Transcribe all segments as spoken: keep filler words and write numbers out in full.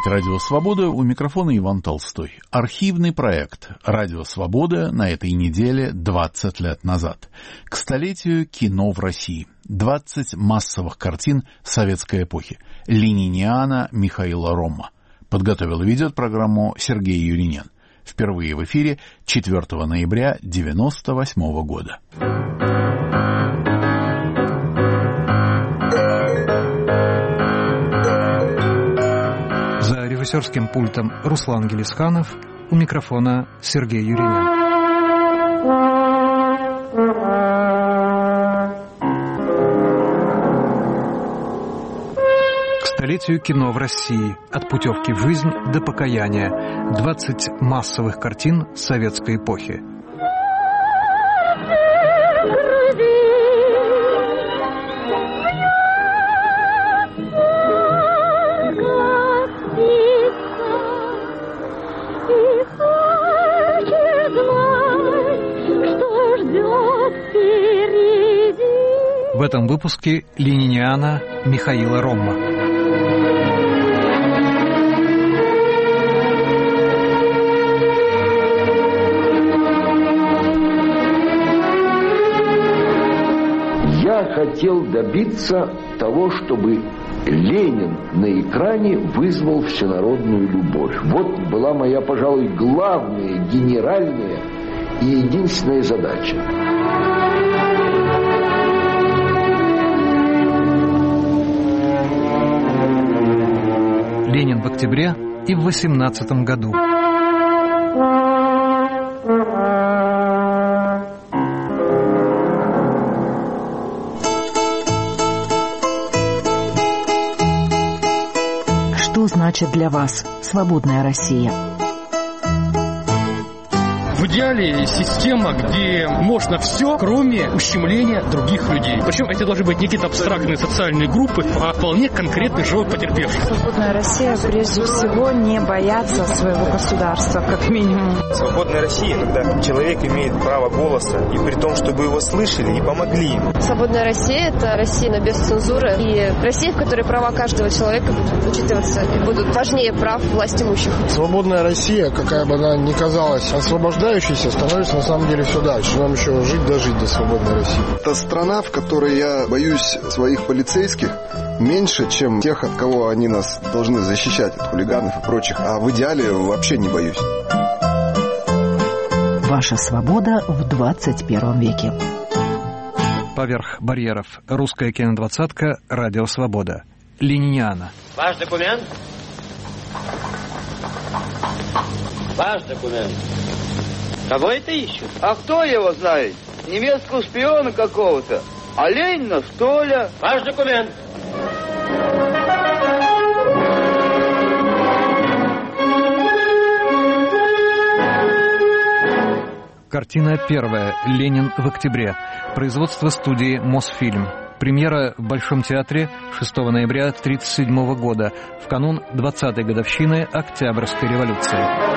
слушаете «Радио Свобода», у микрофона Иван Толстой. Архивный проект «Радио Свобода» на этой неделе двадцать лет назад. К столетию кино в России. двадцать массовых картин советской эпохи. Лениниана Михаила Ромма. Подготовил и ведет программу Сергей Юринен. Впервые в эфире четвёртого ноября девяносто восьмого года. За режиссерским пультом Руслан Гелисханов, у микрофона Сергей Юринен. К столетию кино в России. От путевки в жизнь до покаяния. двадцать массовых картин советской эпохи. В этом выпуске «Лениниана» Михаила Ромма. Я хотел добиться того, чтобы Ленин на экране вызвал всенародную любовь. Вот была моя, пожалуй, главная, генеральная и единственная задача. Ленин в октябре и в восемнадцатом году. Что значит для вас свободная Россия? В идеале система, где можно все, кроме ущемления других людей. Причем это должны быть не какие-то абстрактные социальные группы, а вполне конкретный живой потерпевший. Свободная Россия прежде всего не бояться своего государства, как минимум. Свободная Россия, когда человек имеет право голоса, и при том, чтобы его слышали и помогли ему. Свободная Россия – это Россия без цензуры, и Россия, в которой права каждого человека будут учитываться и будут важнее прав власть имущих. Свободная Россия, какая бы она ни казалась освобождающей, становится на самом деле все дальше. Нам еще жить дожить до свободной России. Это страна, в которой я боюсь своих полицейских меньше, чем тех, от кого они нас должны защищать, от хулиганов и прочих. А в идеале вообще не боюсь. Ваша свобода в двадцать первом веке. Поверх барьеров. Русская кинодвадцатка. Радио Свобода. Лениниана. Ваш документ? Ваш документ. Кого это ищут? А кто его знает? Немецкого шпиона какого-то. А Ленина, что ли? Ваш документ. Картина первая. Ленин в октябре. Производство студии «Мосфильм». Премьера в Большом театре шестого ноября тысяча девятьсот тридцать седьмого года, в канун двадцатой годовщины Октябрьской революции.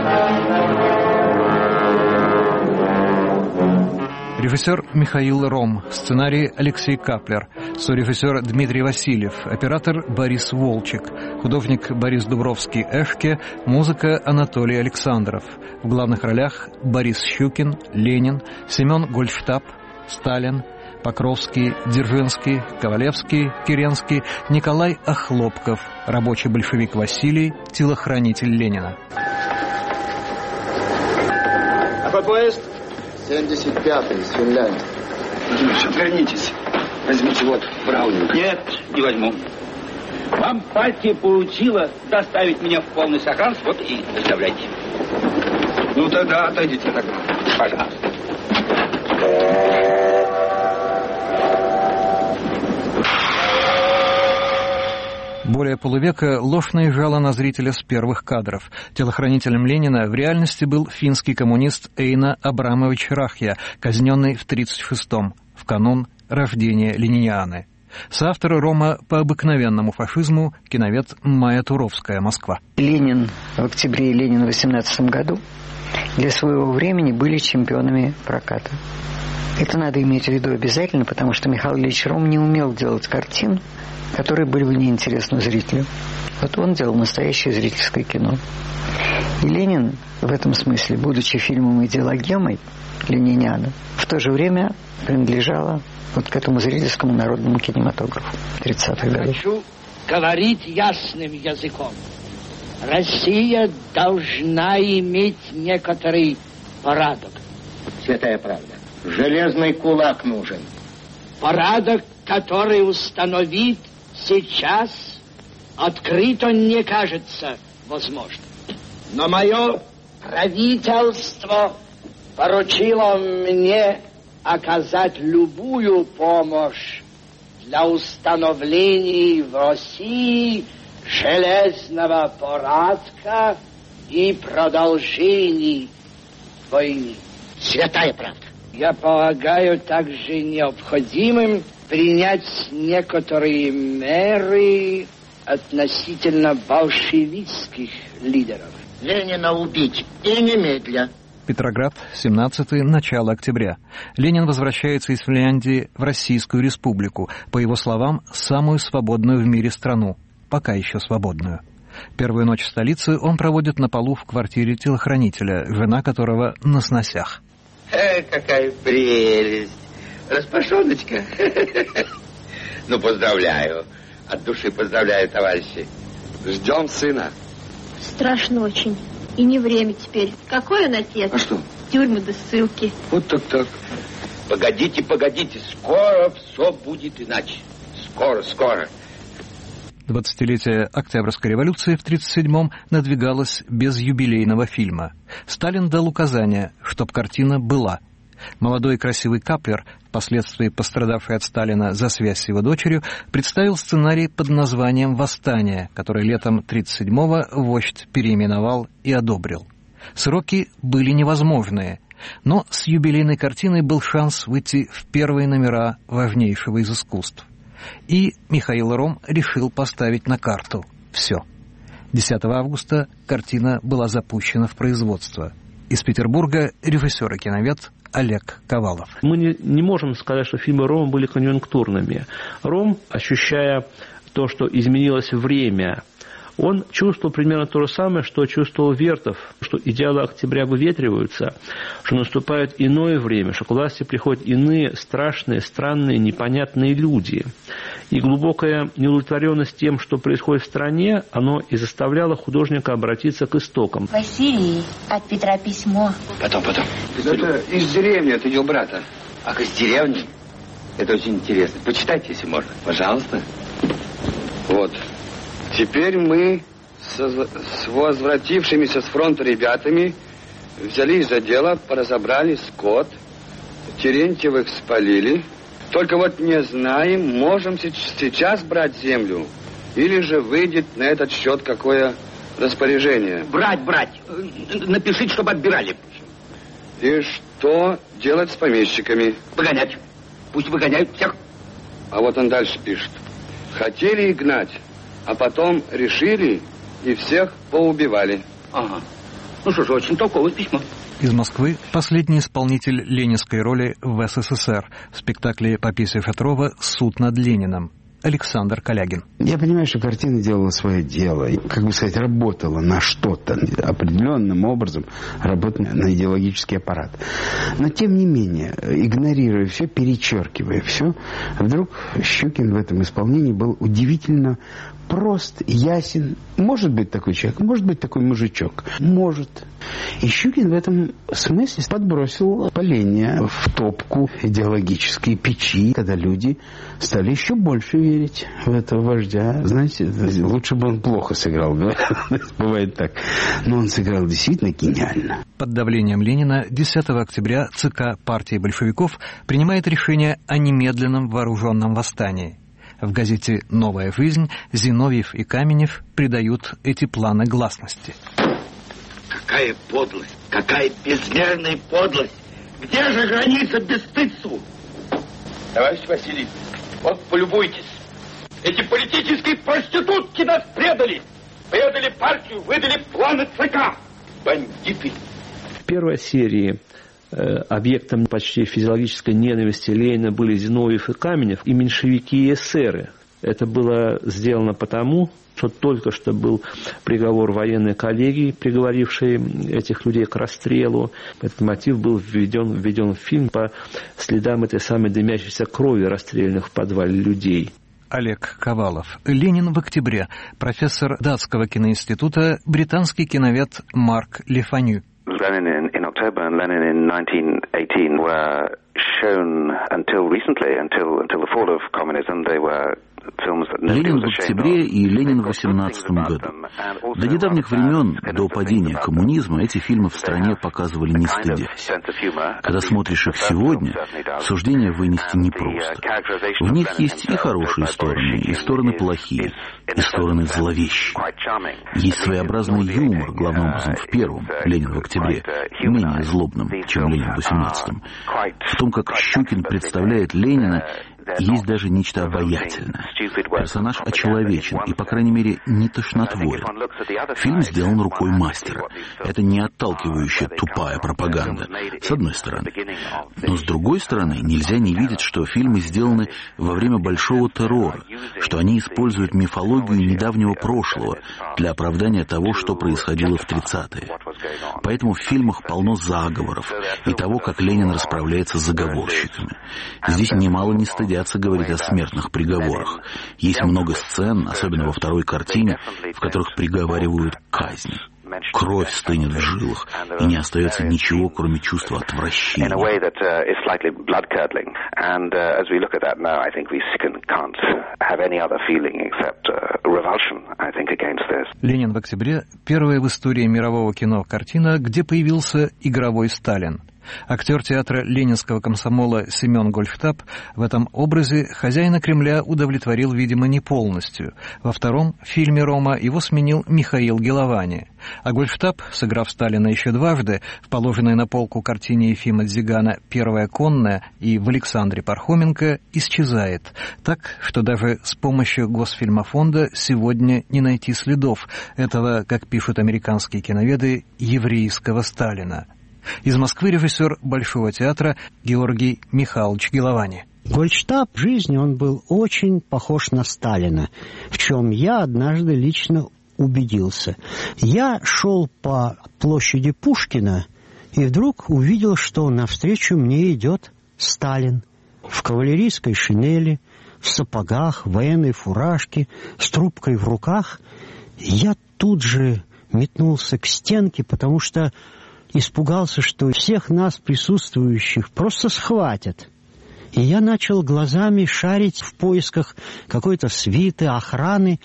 Режиссер Михаил Ром, сценарий Алексей Каплер, сорежиссер Дмитрий Васильев, оператор Борис Волчек, художник Борис Дубровский-Эшке, музыка Анатолий Александров. В главных ролях Борис Щукин, Ленин, Семен Гольштаб, Сталин, Покровский, Дзержинский, Ковалевский, Керенский, Николай Охлопков, рабочий большевик Василий, телохранитель Ленина. Какой поезд? семьдесят пятый из Финляндии. Отвернитесь. Возьмите вот Браунинг. Нет, не возьму. Вам партия поручила доставить меня в полный сохранность, вот и доставляйте. Ну тогда отойдите тогда. Пожалуйста. Более полувека ложь наезжала на зрителя с первых кадров. Телохранителем Ленина в реальности был финский коммунист Эйна Абрамович Рахья, казненный в тридцать шестом, в канун рождения Ленинианы. Соавтор Рома по обыкновенному фашизму киновед Майя Туровская, Москва. Ленин в октябре и Ленин в восемнадцатом году для своего времени были чемпионами проката. Это надо иметь в виду обязательно, потому что Михаил Ильич Ром не умел делать картин, которые были бы неинтересны зрителю. Вот он делал настоящее зрительское кино. И Ленин в этом смысле, будучи фильмом идеологемой лениниана, в то же время принадлежала вот к этому зрительскому народному кинематографу тридцатых годов. Хочу говорить ясным языком. Россия должна иметь некоторый порядок. Святая правда. Железный кулак нужен. Порядок, который установит сейчас, открыто не кажется возможным. Но мое правительство поручило мне оказать любую помощь для установления в России железного порядка и продолжения войны. Святая правда. Я полагаю также необходимым принять некоторые меры относительно большевистских лидеров. Ленина убить и немедля. Петроград, семнадцатое начало октября. Ленин возвращается из Финляндии в Российскую Республику, по его словам, самую свободную в мире страну, пока еще свободную. Первую ночь в столице он проводит на полу в квартире телохранителя, жена которого на сносях. Э, какая прелесть! Распашоночка. Ну, поздравляю. От души поздравляю, товарищи. Ждем сына. Страшно очень. И не время теперь. Какой он отец? А что? Тюрьмы да ссылки. Вот так-так. Погодите, погодите. Скоро все будет иначе. Скоро, скоро. Двадцатилетие Октябрьской революции в тридцать седьмом надвигалось без юбилейного фильма. Сталин дал указание, чтоб картина была. Молодой и красивый Каплер, впоследствии пострадавший от Сталина за связь с его дочерью, представил сценарий под названием «Восстание», который летом тридцать седьмого вождь переименовал и одобрил. Сроки были невозможные, но с юбилейной картиной был шанс выйти в первые номера важнейшего из искусств. И Михаил Ром решил поставить на карту все. десятого августа картина была запущена в производство. Из Петербурга режиссер и киновед Олег Ковалов. Мы не, не можем сказать, что фильмы Рома были конъюнктурными. Ром, ощущая то, что изменилось время, он чувствовал примерно то же самое, что чувствовал Вертов, что идеалы октября выветриваются, что наступает иное время, что к власти приходят иные страшные, странные, непонятные люди. И глубокая неудовлетворенность тем, что происходит в стране, оно и заставляло художника обратиться к истокам. Василий, от Петра письмо. Потом, потом. Это из деревни, от ее брата. Ах, из деревни? Это очень интересно. Почитайте, если можно. Пожалуйста. Вот. Теперь мы с, с возвратившимися с фронта ребятами взялись за дело, поразобрали скот, Терентьевых спалили. Только вот не знаем, можем сейчас брать землю, или же выйдет на этот счет какое распоряжение. Брать, брать. Напишите, чтобы отбирали. И что делать с помещиками? Выгонять. Пусть выгоняют всех. А вот он дальше пишет. Хотели гнать, а потом решили и всех поубивали. Ага. Ну что ж, очень толковое письмо. Из Москвы последний исполнитель ленинской роли в СССР в спектакле по пьесе Шатрова «Суд над Лениным» Александр Калягин. Я понимаю, что картина делала свое дело, и, как бы сказать, работала на что-то, определенным образом работала на идеологический аппарат. Но, тем не менее, игнорируя все, перечеркивая все, вдруг Щукин в этом исполнении был удивительно прост, ясен. Может быть такой человек, может быть такой мужичок. Может. И Щукин в этом смысле подбросил поленья в топку идеологической печи, когда люди стали еще больше верить в этого вождя. Знаете, лучше бы он плохо сыграл. Бывает так. Но он сыграл действительно гениально. Под давлением Ленина десятого октября ЦК партии большевиков принимает решение о немедленном вооруженном восстании. В газете «Новая жизнь» Зиновьев и Каменев придают эти планы гласности. Какая подлость! Какая безмерная подлость! Где же граница бесстыдству? Товарищ Василий, вот полюбуйтесь. Эти политические проститутки нас предали. Предали партию, выдали планы ЦК. Бандиты. В первой серии объектом почти физиологической ненависти Ленина были Зиновьев и Каменев, и меньшевики и эсеры. Это было сделано потому, что только что был приговор военной коллегии, приговорившей этих людей к расстрелу. Этот мотив был введен, введен в фильм по следам этой самой дымящейся крови расстрелянных в подвале людей. Олег Ковалов. «Ленин в октябре». Профессор датского киноинститута, британский киновед Марк Лефаню. Lenin in October and Lenin in nineteen eighteen were shown until recently, until until the fall of communism. They were Ленин в октябре и Ленин в восемнадцатом году. До недавних времен, до падения коммунизма, эти фильмы в стране показывали не стыдясь. Когда смотришь их сегодня, суждения вынести непросто. В них есть и хорошие стороны, и стороны плохие, и стороны зловещие. Есть своеобразный юмор, главным образом в первом, Ленин в октябре, менее злобным, чем Ленин в восемнадцатом. В том, как Щукин представляет Ленина, есть даже нечто обаятельное. Персонаж очеловечен и, по крайней мере, не тошнотворен. Фильм сделан рукой мастера. Это не отталкивающая тупая пропаганда, с одной стороны. Но с другой стороны, нельзя не видеть, что фильмы сделаны во время большого террора, что они используют мифологию недавнего прошлого для оправдания того, что происходило в тридцатые. Поэтому в фильмах полно заговоров и того, как Ленин расправляется с заговорщиками. Здесь немало не стыдятся говорить о смертных приговорах. Есть много сцен, особенно во второй картине, в которых приговаривают к казни. Кровь стынет в жилах, и не остается ничего, кроме чувства отвращения. «Ленин в октябре» — первая в истории мирового кино картина, где появился игровой Сталин. Актер театра ленинского комсомола Семен Гольфтап в этом образе хозяина Кремля удовлетворил, видимо, не полностью. Во втором фильме «Рома» его сменил Михаил Геловани. А Гольфтап, сыграв Сталина еще дважды, в положенной на полку картине Ефима Дзигана «Первая конная» и в «Александре Пархоменко» исчезает. Так, что даже с помощью Госфильмофонда сегодня не найти следов этого, как пишут американские киноведы, еврейского Сталина. Из Москвы режиссер Большого театра Георгий Михайлович Геловани. Гольштаб в жизни он был очень похож на Сталина, в чем я однажды лично убедился. Я шел по площади Пушкина и вдруг увидел, что навстречу мне идет Сталин в кавалерийской шинели, в сапогах, в военной фуражке, с трубкой в руках. Я тут же метнулся к стенке, потому что испугался, что всех нас, присутствующих, просто схватят. И я начал глазами шарить в поисках какой-то свиты, охраны.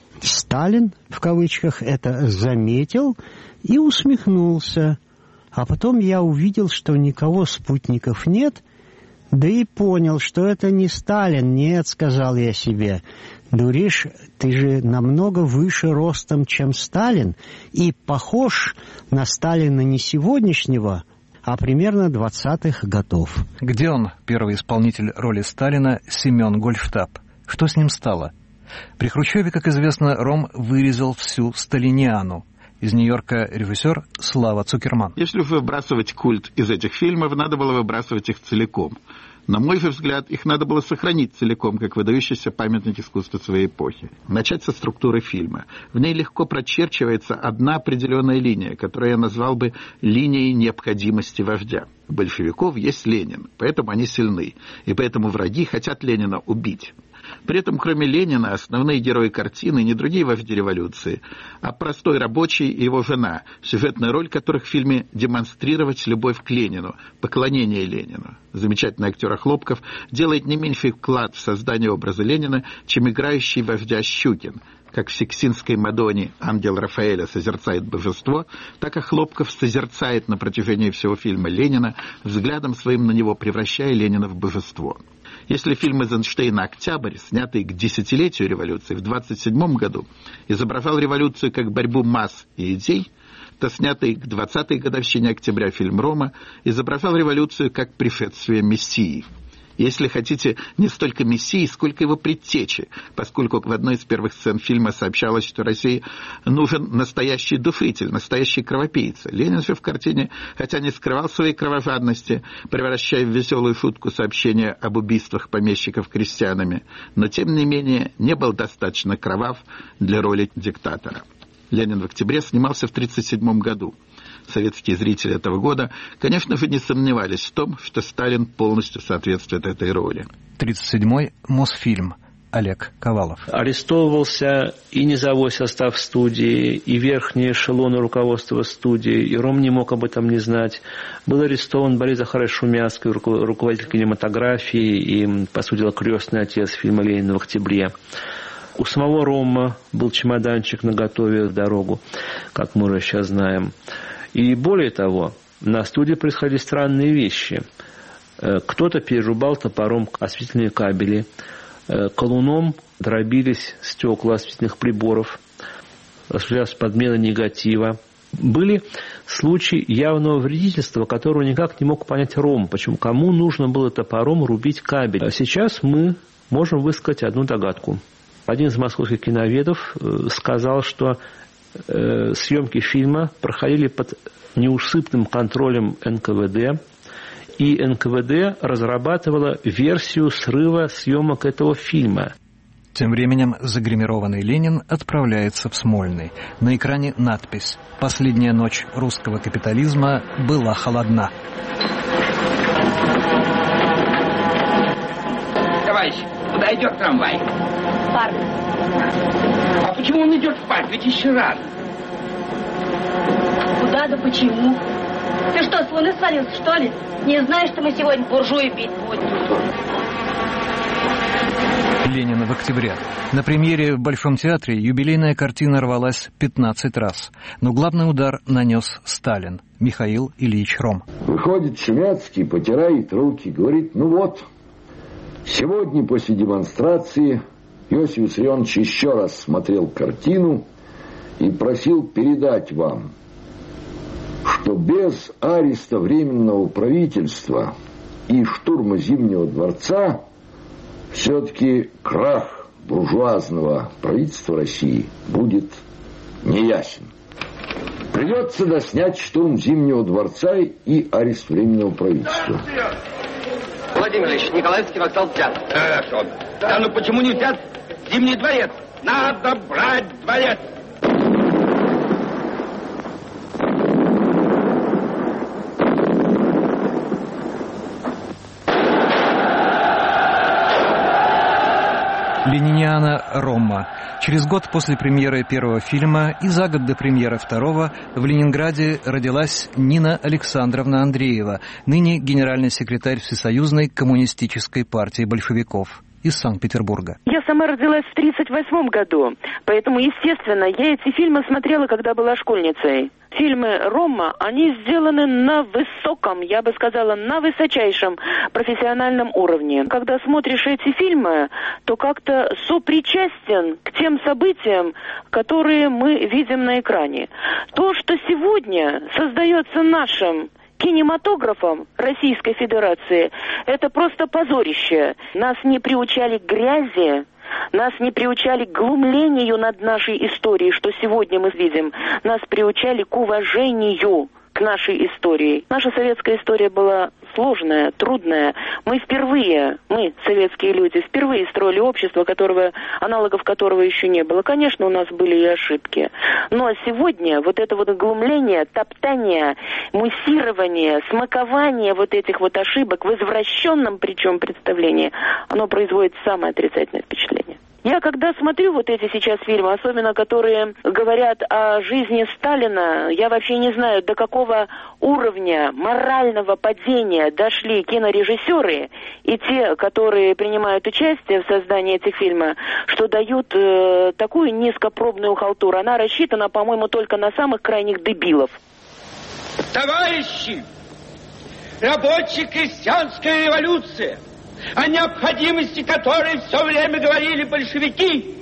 Сталин, в кавычках, это заметил и усмехнулся. А потом я увидел, что никого спутников нет, да и понял, что это не Сталин. Нет, сказал я себе, дуришь, ты же намного выше ростом, чем Сталин, и похож на Сталина не сегодняшнего, а примерно двадцатых годов. Где он, первый исполнитель роли Сталина, Семен Гольфтап? Что с ним стало? При Хрущеве, как известно, Ром вырезал всю сталиниану. Из Нью-Йорка режиссер Слава Цукерман. Если выбрасывать культ из этих фильмов, надо было выбрасывать их целиком. На мой взгляд, их надо было сохранить целиком, как выдающийся памятник искусства своей эпохи. Начать со структуры фильма. В ней легко прочерчивается одна определенная линия, которую я назвал бы линией необходимости вождя. У большевиков есть Ленин, поэтому они сильны, и поэтому враги хотят Ленина убить. При этом, кроме Ленина, основные герои картины не другие вожди революции, а простой рабочий и его жена, сюжетная роль которых в фильме демонстрировать любовь к Ленину, поклонение Ленину. Замечательный актер Хлопков делает не меньший вклад в создание образа Ленина, чем играющий вождя Щукин. Как в Сикстинской Мадонне ангел Рафаэля созерцает божество, так и Хлопков созерцает на протяжении всего фильма Ленина, взглядом своим на него превращая Ленина в божество. Если фильм Эйзенштейна «Октябрь», снятый к десятилетию революции в двадцать седьмом году, изображал революцию как борьбу масс и идей, то снятый к двадцатой годовщине октября фильм «Рома» изображал революцию как пришествие Мессии. Если хотите, не столько Мессии, сколько его предтечи, поскольку в одной из первых сцен фильма сообщалось, что России нужен настоящий душитель, настоящий кровопийца. Ленин же в картине, хотя не скрывал своей кровожадности, превращая в веселую шутку сообщения об убийствах помещиков крестьянами, но тем не менее не был достаточно кровав для роли диктатора. Ленин в октябре снимался в тысяча девятьсот тридцать седьмом году. Советские зрители этого года, конечно же, не сомневались в том, что Сталин полностью соответствует этой роли. тридцать седьмой Мосфильм. Олег Ковалов. Арестовывался и низовой состав студии, и верхние эшелоны руководства студии, и Ром не мог об этом не знать. Был арестован Борис Захарович Шумяцкий, руководитель кинематографии и, по сути дела, крестный отец фильма «Ленин в октябре». У самого Рома был чемоданчик наготове в дорогу, как мы уже сейчас знаем. И более того, на студии происходили странные вещи. Кто-то перерубал топором осветительные кабели, колуном дробились стекла осветительных приборов, осуществлялась подмена негатива. Были случаи явного вредительства, которого никак не мог понять Ром, почему кому нужно было топором рубить кабель. А сейчас мы можем высказать одну догадку. Один из московских киноведов сказал, что э, съемки фильма проходили под неусыпным контролем эн ка вэ дэ, и эн ка вэ дэ разрабатывала версию срыва съемок этого фильма. Тем временем загримированный Ленин отправляется в Смольный. На экране надпись «Последняя ночь русского капитализма была холодна». Товарищ, куда идет трамвай? В парк. А почему он идет в парк? Ведь еще рано. Куда да почему? Ты что, с луны свалился, что ли? Не знаешь, что мы сегодня буржуи бить будем? Ленина в октябре. На премьере в Большом театре юбилейная картина рвалась пятнадцать раз. Но главный удар нанес Сталин, Михаил Ильич Ром. Выходит Шумяцкий, потирает руки, говорит: ну вот, сегодня после демонстрации Иосиф Виссарионович еще раз смотрел картину и просил передать вам, что без ареста Временного правительства и штурма Зимнего дворца все-таки крах буржуазного правительства России будет неясен. Придется доснять штурм Зимнего дворца и арест Временного правительства. Владимир Ильич, Николаевский вокзал взят. Хорошо. Да ну почему не взят Зимний дворец? Надо брать дворец. Лениниана Рома. Через год после премьеры первого фильма и за год до премьеры второго в Ленинграде родилась Нина Александровна Андреева, ныне генеральный секретарь Всесоюзной коммунистической партии большевиков из Санкт-Петербурга. Я сама родилась в тридцать восьмом году, поэтому, естественно, я эти фильмы смотрела, когда была школьницей. Фильмы Рома, они сделаны на высоком, я бы сказала, на высочайшем профессиональном уровне. Когда смотришь эти фильмы, то как-то сопричастен к тем событиям, которые мы видим на экране. То, что сегодня создается нашим кинематографом Российской Федерации, это просто позорище. Нас не приучали к грязи, нас не приучали к глумлению над нашей историей, что сегодня мы видим. Нас приучали к уважению к нашей истории. Наша советская история была сложная, трудная. Мы впервые, мы, советские люди, впервые строили общество, которого, аналогов которого еще не было. Конечно, у нас были и ошибки. Но сегодня вот это вот глумление, топтание, муссирование, смакование вот этих вот ошибок в извращенном причем представлении, оно производит самое отрицательное впечатление. Я когда смотрю вот эти сейчас фильмы, особенно которые говорят о жизни Сталина, я вообще не знаю, до какого уровня морального падения дошли кинорежиссеры и те, которые принимают участие в создании этих фильмов, что дают э, такую низкопробную халтуру. Она рассчитана, по-моему, только на самых крайних дебилов. Товарищи, рабоче-крестьянская революция, о необходимости которой все время говорили большевики,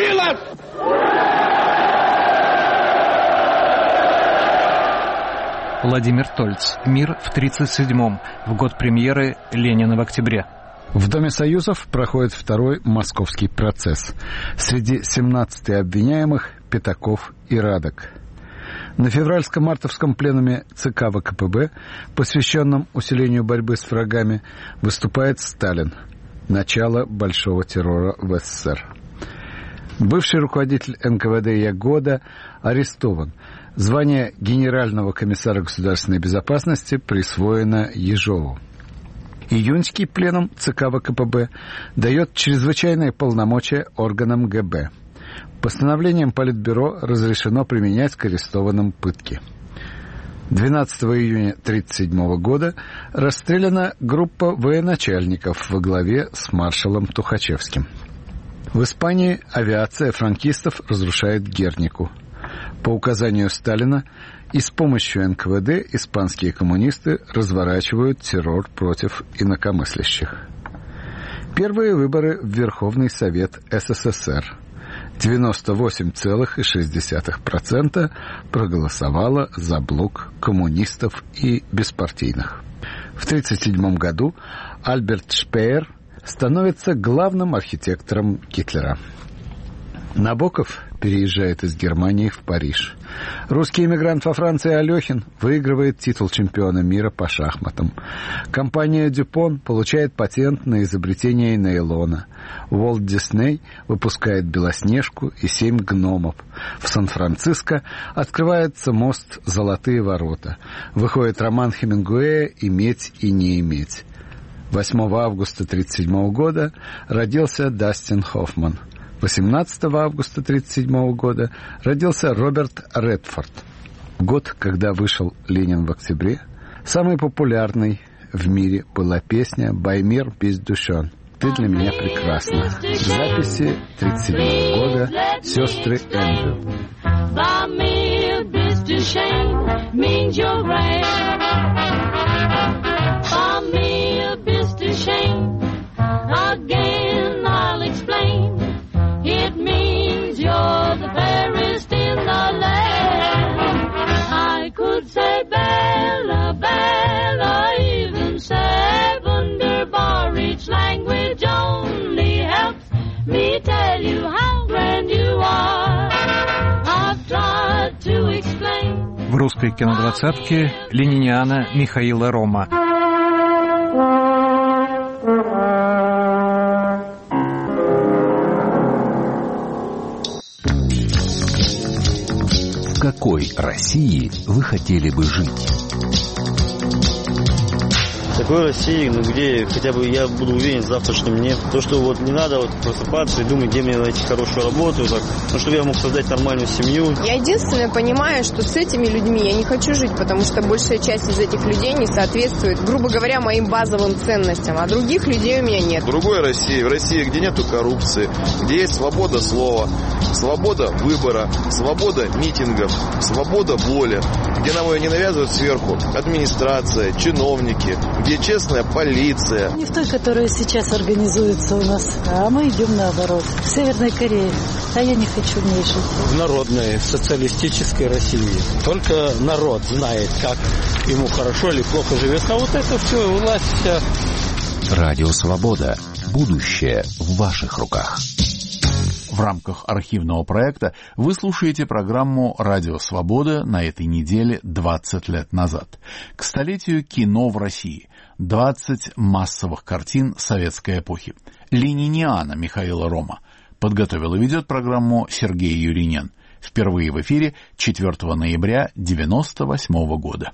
совершилась! Владимир Тольц. «Мир в тридцать седьмом», в год премьеры «Ленина в октябре». В Доме Союзов проходит второй московский процесс. Среди семнадцати обвиняемых Пятаков и Радок. На февральско-мартовском пленуме ЦК ВКПБ, посвященном усилению борьбы с врагами, выступает Сталин. Начало большого террора в СССР. Бывший руководитель эн ка вэ дэ Ягода арестован. Звание генерального комиссара государственной безопасности присвоено Ежову. Июньский пленум ЦК ВКПБ дает чрезвычайные полномочия органам гэ бэ. Постановлением Политбюро разрешено применять к арестованным пытки. двенадцатого июня тысяча девятьсот тридцать седьмого года расстреляна группа военачальников во главе с маршалом Тухачевским. В Испании авиация франкистов разрушает Гернику. По указанию Сталина и с помощью эн ка вэ дэ испанские коммунисты разворачивают террор против инакомыслящих. Первые выборы в Верховный Совет эс эс эс эр. девяносто восемь целых шесть десятых процента проголосовало за блок коммунистов и беспартийных. В тысяча девятьсот тридцать седьмом году Альберт Шпеер становится главным архитектором Гитлера. Набоков переезжает из Германии в Париж. Русский эмигрант во Франции Алехин выигрывает титул чемпиона мира по шахматам. Компания Дюпон получает патент на изобретение нейлона. Уолт Дисней выпускает Белоснежку и семь гномов. В Сан-Франциско открывается мост «Золотые ворота». Выходит роман Хемингуэя «Иметь и не иметь». восьмого августа тысяча девятьсот тридцать седьмого года родился Дастин Хоффман. восемнадцатого августа тысяча девятьсот тридцать седьмого года родился Роберт Редфорд. Год, когда вышел «Ленин в октябре», самой популярной в мире была песня «Баймир без душен». «Ты для меня прекрасна». В записи тридцать седьмого года сестры Эндрю. Баймир без душен means you're right. Bаймир без душен. Again I'll explain. It means you're the fairest in the land. I could say Bella, Bella, even say wunderbar. Each language only helps me tell you how grand you are. I've tried to explain. В русской кинодвадцатке «Лениниана» Михаила Рома. В какой России вы хотели бы жить? В такой России, ну где хотя бы я буду уверен в завтрашнем дне. То, что вот не надо вот просыпаться и думать, где мне найти хорошую работу, так, ну, чтобы я мог создать нормальную семью. Я единственное понимаю, что с этими людьми я не хочу жить, потому что большая часть из этих людей не соответствует, грубо говоря, моим базовым ценностям, а других людей у меня нет. В другой России, в России, где нету коррупции, где есть свобода слова, свобода выбора, свобода митингов, свобода воли, где нам ее не навязывают сверху администрация, чиновники, где честная полиция. Не в той, которая сейчас организуется у нас, а мы идем наоборот. В Северной Корее. А я не хочу в ней жить. В народной, в социалистической России. Только народ знает, как ему хорошо или плохо живется. А вот это все, власть вся. Радио «Свобода». Будущее в ваших руках. В рамках архивного проекта вы слушаете программу «Радио Свобода» на этой неделе двадцать лет назад. К столетию кино в России. двадцать массовых картин советской эпохи. «Лениниана» Михаила Рома. Подготовил и ведет программу Сергей Юринен. Впервые в эфире четвёртого ноября девяносто восьмого года.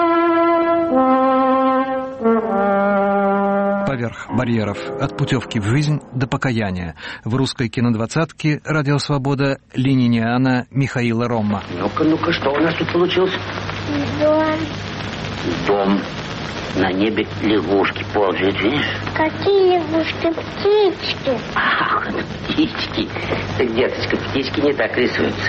Поверх барьеров. От путевки в жизнь до покаяния. В русской кинодвадцатке «Радио Свобода» «Лениниана» Михаила Рома. Ну-ка, ну-ка, что у нас тут получилось? Дом. Дом. На небе лягушки ползают, видишь? Какие лягушки? Птички. Ах, птички. Так, деточка, птички не так рисуются.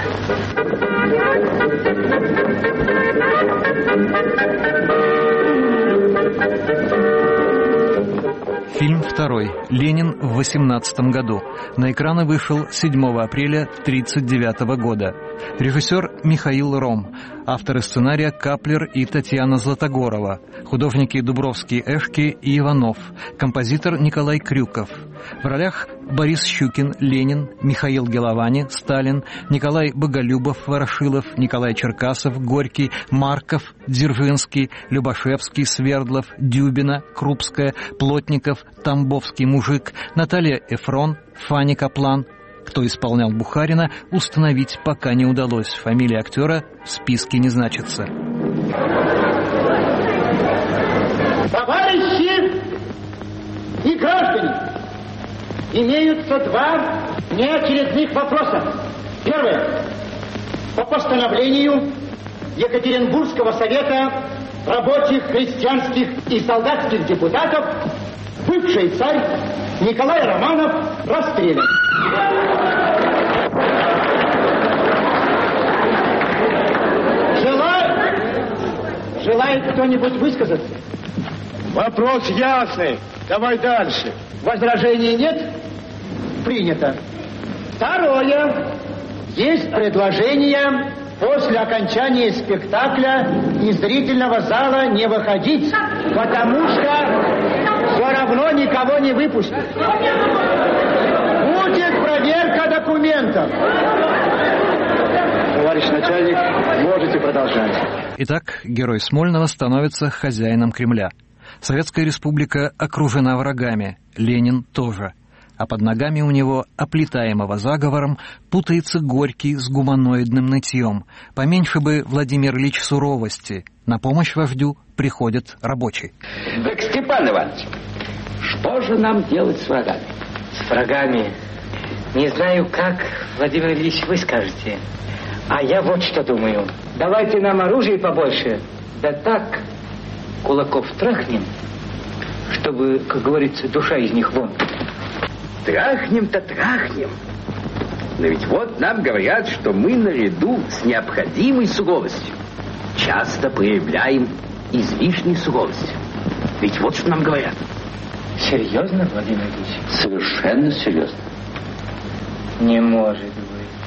Фильм второй. второй. Ленин в восемнадцатом году. На экраны вышел седьмого апреля тридцать девятого года. Режиссер Михаил Ром. Авторы сценария Каплер и Татьяна Златогорова. Художники Дубровский, Эшки и Иванов. Композитор Николай Крюков. В ролях Борис Щукин, Ленин, Михаил Геловани, Сталин, Николай Боголюбов, Ворошилов, Николай Черкасов, Горький, Марков, Дзержинский, Любашевский, Свердлов, Дюбина, Крупская, Плотников, Тамбовский мужик, Наталья Эфрон, Фанни Каплан. Кто исполнял Бухарина, установить пока не удалось. Фамилия актера в списке не значится. Товарищи и граждане, имеются два неочередных вопроса. Первое. По постановлению Екатеринбургского совета рабочих, крестьянских и солдатских депутатов бывший царь Николай Романов расстрелян. Желает, желает кто-нибудь высказаться? Вопрос ясный. Давай дальше. Возражений нет? Принято. Второе. Есть предложение после окончания спектакля из зрительного зала не выходить, потому что все равно никого не выпустят. Будет проверка документов. Товарищ начальник, можете продолжать. Итак, герой Смольного становится хозяином Кремля. Советская Республика окружена врагами, Ленин тоже. А под ногами у него, оплетаемого заговором, путается Горький с гуманоидным нытьем. Поменьше бы, Владимир Ильич, суровости. На помощь вождю приходит рабочий. Так, Степан Иванович, что же нам делать с врагами? С врагами? Не знаю, как, Владимир Ильич, вы скажете. А я вот что думаю. Давайте нам оружие побольше. Да так, кулаков трахнем, чтобы, как говорится, душа из них вон. Трахнем-то трахнем. Но ведь вот нам говорят, что мы наряду с необходимой суровостью часто проявляем излишнюю суровость. Ведь вот что нам говорят. Серьезно, Владимир Ильич? Совершенно серьезно. Не может быть.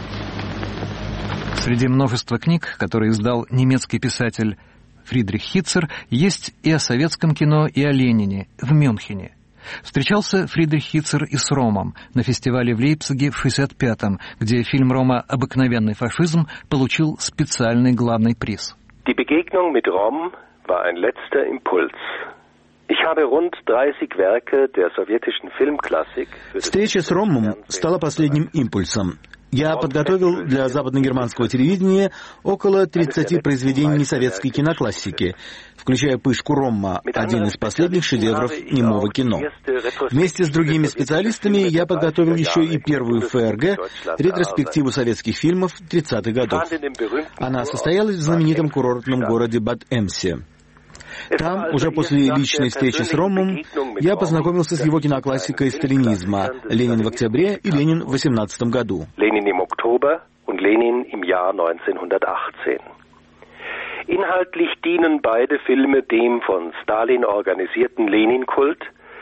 Среди множества книг, которые издал немецкий писатель Фридрих Хитцер, есть и о советском кино, и о Ленине в Мюнхене. Встречался Фридрих Хитцер и с Ромом на фестивале в Лейпциге в шестьдесят пятом, где фильм Рома «Обыкновенный фашизм» получил специальный главный приз. Die Begegnung mit Rom war ein letzter Impuls. Ich habe rund dreißig Werke der sowjetischen Filmklassik. Встреча с Ромом стала последним импульсом. Я подготовил для западногерманского телевидения около тридцати произведений советской киноклассики, включая «Пышку Ромма», один из последних шедевров немого кино. Вместе с другими специалистами я подготовил еще и первую ФРГ, ретроспективу советских фильмов тридцатых годов. Она состоялась в знаменитом курортном городе Бад-Эмсе. Там, уже после личной встречи с Ромом, я познакомился с его киноклассикой сталинизма «Ленин в октябре» и «Ленин в восемнадцатом году». Ленин im Oktober und Lenin im Jahr neunzehnhundertachtzehn. Inhaltlich dienen beide Filme dem von Stalin organisierten Lenin-Kult.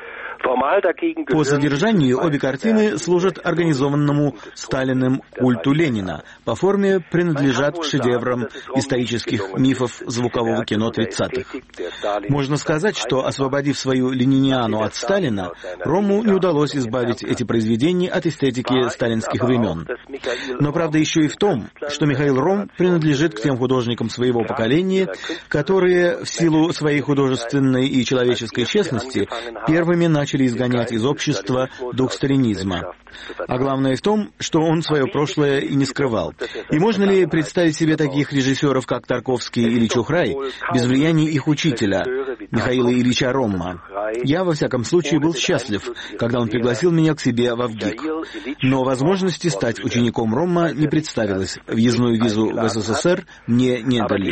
По содержанию обе картины служат организованному Сталиным культу Ленина. По форме принадлежат к шедеврам исторических мифов звукового кино тридцатых. Можно сказать, что, освободив свою лениниану от Сталина, Рому не удалось избавить эти произведения от эстетики сталинских времен. Но правда еще и в том, что Михаил Ром принадлежит к тем художникам своего поколения, которые в силу своей художественной и человеческой честности первыми начали начали изгонять из общества дух сталинизма. А главное в том, что он свое прошлое и не скрывал. И можно ли представить себе таких режиссеров, как Тарковский или Чухрай, без влияния их учителя, Михаила Ильича Рома? Я, во всяком случае, был счастлив, когда он пригласил меня к себе в ВГИК. Но возможности стать учеником Рома не представилось. Въездную визу в СССР мне не дали.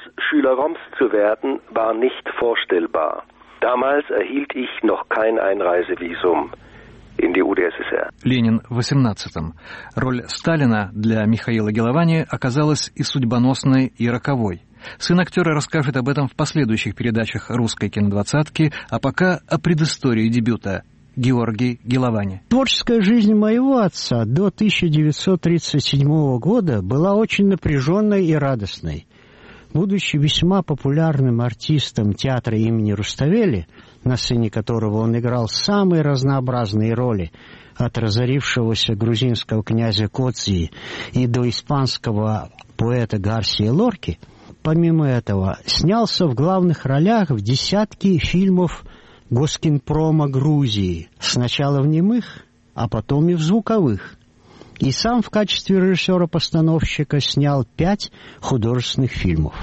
Damals erhielt ich noch kein Einreisevisum in die УдССР. Ленин в восемнадцатом. Роль Сталина для Михаила Геловани оказалась и судьбоносной, и роковой. Сын актера расскажет об этом в последующих передачах «Русской кинодвадцатки», а пока о предыстории дебюта. Георгий Геловани. Творческая жизнь моего отца до тысяча девятьсот тридцать седьмого года была очень напряженной и радостной. Будучи весьма популярным артистом театра имени Руставели, на сцене которого он играл самые разнообразные роли, от разорившегося грузинского князя Кодзии и до испанского поэта Гарсия Лорки, помимо этого, снялся в главных ролях в десятки фильмов Госкинпрома Грузии, сначала в немых, а потом и в звуковых. И сам в качестве режиссера-постановщика снял пять художественных фильмов.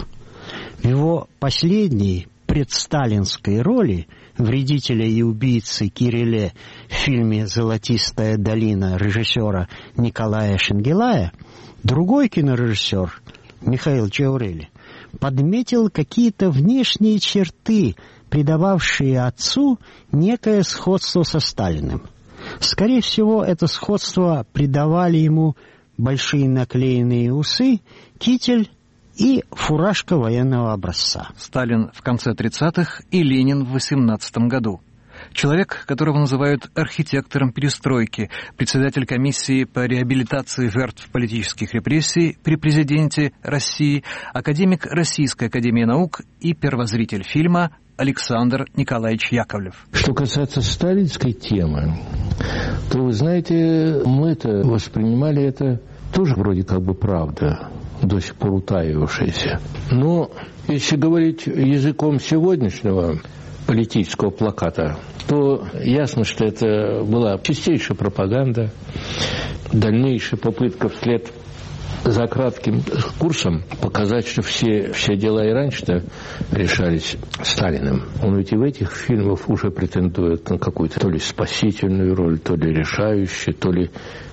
В его последней предсталинской роли вредителя и убийцы Кирилле в фильме «Золотистая долина» режиссера Николая Шенгелая другой кинорежиссер Михаил Джаурели подметил какие-то внешние черты, придававшие отцу некое сходство со Сталиным. Скорее всего, это сходство придавали ему большие наклеенные усы, китель и фуражка военного образца. Сталин в конце тридцатых и Ленин в восемнадцатом году. Человек, которого называют архитектором перестройки, председатель комиссии по реабилитации жертв политических репрессий при президенте России, академик Российской академии наук и первозритель фильма Александр Николаевич Яковлев. Что касается сталинской темы, то, вы знаете, мы-то воспринимали это тоже вроде как бы правда, до сих пор утаивавшаяся. Но если говорить языком сегодняшнего политического плаката, то ясно, что это была чистейшая пропаганда, дальнейшая попытка вслед за кратким курсом показать, что все, все дела и раньше-то решались Сталиным. Он ведь и в этих фильмах уже претендует на какую-то то ли спасительную роль, то ли решающую, то ли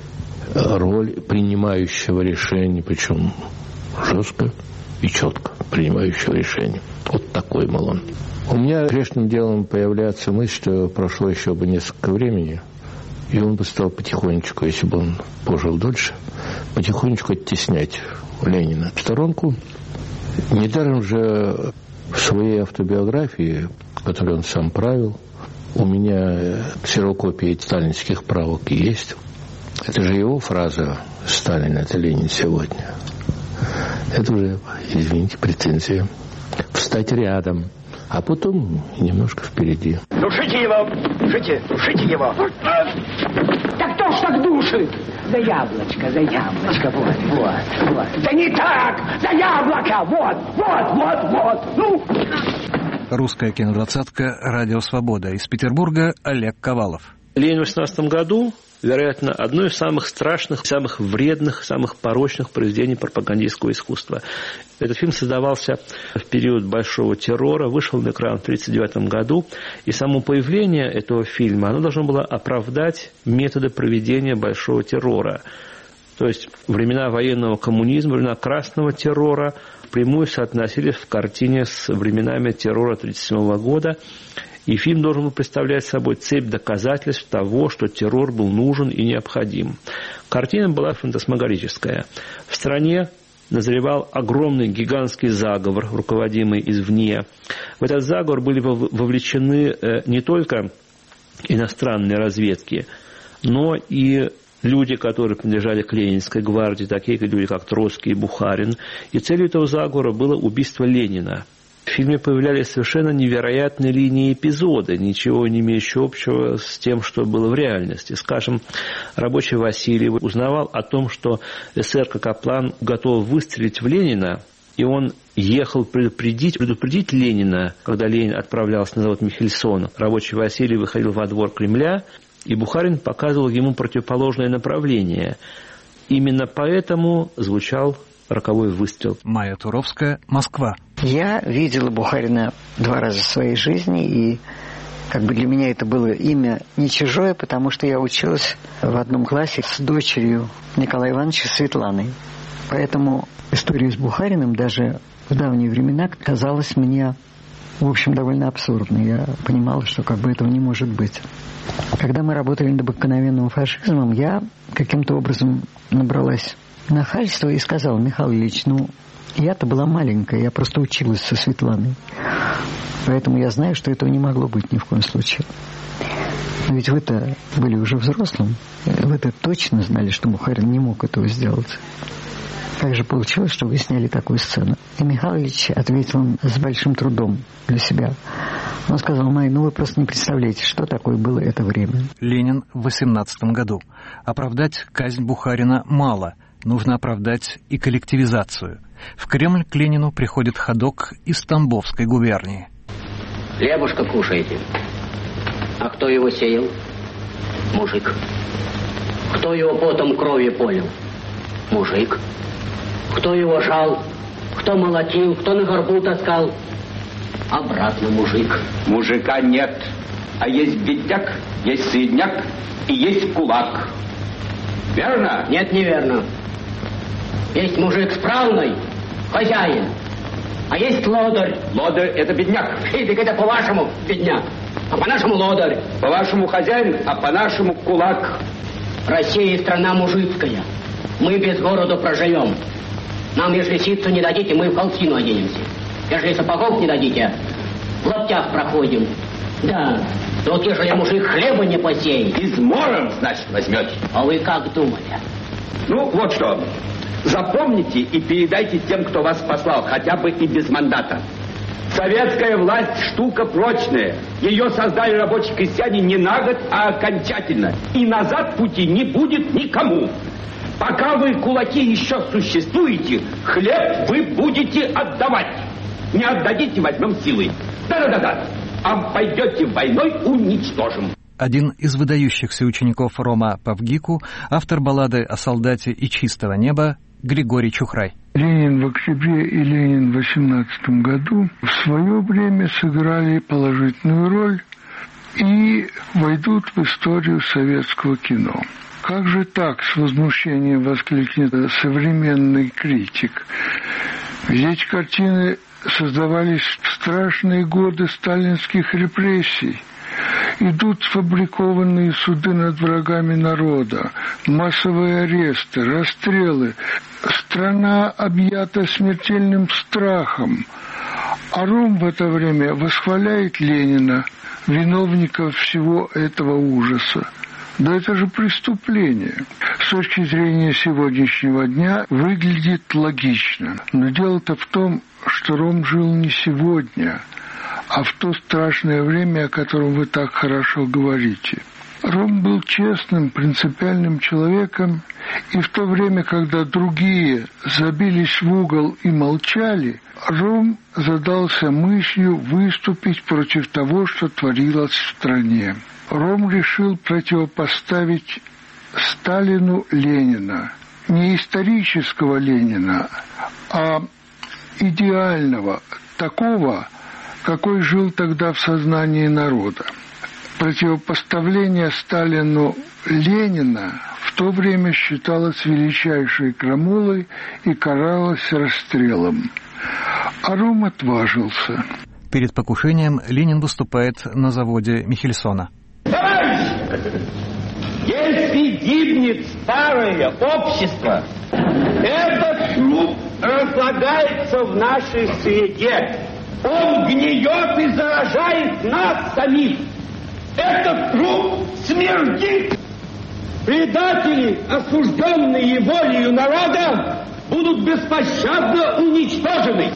роль принимающего решения, причем жестко и четко принимающего решения. Вот такой, мол, он. У меня грешным делом появляется мысль, что прошло еще бы несколько времени, и он бы стал потихонечку, если бы он пожил дольше, потихонечку оттеснять Ленина в сторонку. Недаром же в своей автобиографии, которую он сам правил, у меня ксерокопия сталинских правок есть. Это же его фраза «Сталин – это Ленин сегодня». Это уже, извините, претензия. Встать рядом, а потом немножко впереди. Душите его! Душите! Душите его! Да кто ж так душит? За яблочко, за яблочко, вот, вот, вот. Да не так! За яблоко! Вот, вот, вот, вот! Ну! Русская кинодвадцатка «Радио Свобода». Из Петербурга Олег Ковалов. Ленин в восемнадцатом году, вероятно, одно из самых страшных, самых вредных, самых порочных произведений пропагандистского искусства. Этот фильм создавался в период Большого террора, вышел на экран в тысяча девятьсот тридцать девятом году, и само появление этого фильма, оно должно было оправдать методы проведения Большого террора. То есть времена военного коммунизма, времена красного террора прямую соотносились в картине с временами террора тысяча девятьсот тридцать седьмого года. И фильм должен был представлять собой цепь доказательств того, что террор был нужен и необходим. Картина была фантасмагорическая. В стране назревал огромный гигантский заговор, руководимый извне. В этот заговор были вовлечены не только иностранные разведки, но и люди, которые принадлежали к Ленинской гвардии, такие люди, как Троцкий и Бухарин. И целью этого заговора было убийство Ленина. В фильме появлялись совершенно невероятные линии и эпизоды, ничего не имеющие общего с тем, что было в реальности. Скажем, рабочий Васильев узнавал о том, что эсерка Каплан готов выстрелить в Ленина, и он ехал предупредить, предупредить Ленина, когда Ленин отправлялся на завод Михельсона. Рабочий Васильев выходил во двор Кремля, и Бухарин показывал ему противоположное направление. Именно поэтому звучал роковой выстрел. Майя Туровская, Москва. Я видела Бухарина два раза в своей жизни, и как бы для меня это было имя не чужое, потому что я училась в одном классе с дочерью Николая Ивановича Светланой. Поэтому история с Бухариным даже в давние времена казалась мне, в общем, довольно абсурдной. Я понимала, что как бы этого не может быть. Когда мы работали над обыкновенным фашизмом, я каким-то образом набралась нахальства и сказала: Михаил Ильич, ну, я-то была маленькая, я просто училась со Светланой. Поэтому я знаю, что этого не могло быть ни в коем случае. Но ведь вы-то были уже взрослым. Вы-то точно знали, что Бухарин не мог этого сделать. Как же получилось, что вы сняли такую сцену? И Михаил Ильич ответил с большим трудом для себя. Он сказал: Май, ну вы просто не представляете, что такое было это время. Ленин в восемнадцатом году. Оправдать казнь Бухарина мало. Нужно оправдать и коллективизацию. В Кремль к Ленину приходит ходок из Тамбовской губернии. Хлебушка кушаете. А кто его сеял? Мужик. Кто его потом кровью полил? Мужик. Кто его жал? Кто молотил? Кто на горбу таскал? Обратно мужик. Мужика нет. А есть бедняк, есть средняк и есть кулак. Верно? Нет, неверно. Есть мужик справный, хозяин. А есть лодырь. Лодырь — это бедняк. И так это по-вашему бедняк. А по-нашему лодырь. По-вашему хозяин, а по-нашему кулак. Россия страна мужицкая. Мы без города проживем. Нам, если ситцу не дадите, мы в холстину оденемся. Если сапогов не дадите, в лаптях проходим. Да, вот если мужик хлеба не посеет. Измором, значит, возьмете. А вы как думали? Ну, вот что. Запомните и передайте тем, кто вас послал, хотя бы и без мандата. Советская власть штука прочная. Ее создали рабочие крестьяне не на год, а окончательно. И назад пути не будет никому. Пока вы, кулаки, еще существуете, хлеб вы будете отдавать. Не отдадите, возьмем силой. Да-да-да-да. А пойдете войной, уничтожим. Один из выдающихся учеников Рома Павгику, автор баллады о солдате и чистого неба, Григорий Чухрай. Ленин в октябре и Ленин в восемнадцатом году в свое время сыграли положительную роль и войдут в историю советского кино. Как же так, с возмущением воскликнет современный критик? Ведь эти картины создавались в страшные годы сталинских репрессий. Идут сфабрикованные суды над врагами народа, массовые аресты, расстрелы. Страна объята смертельным страхом. А Ром в это время восхваляет Ленина, виновника всего этого ужаса. Да это же преступление. С точки зрения сегодняшнего дня выглядит логично. Но дело-то в том, что Ром жил не сегодня, а в то страшное время, о котором вы так хорошо говорите. Ром был честным, принципиальным человеком, и в то время, когда другие забились в угол и молчали, Ром задался мыслью выступить против того, что творилось в стране. Ром решил противопоставить Сталину Ленина. Не исторического Ленина, а идеального, такого, какой жил тогда в сознании народа. Противопоставление Сталину Ленина в то время считалось величайшей крамолой и каралось расстрелом. А Ром отважился. Перед покушением Ленин выступает на заводе Михельсона. Товарищи, если гибнет старое общество, этот труп разлагается в нашей среде. Он гниет и заражает нас самих. Этот труп смердит. Предатели, осужденные волею народа, будут беспощадно уничтожены.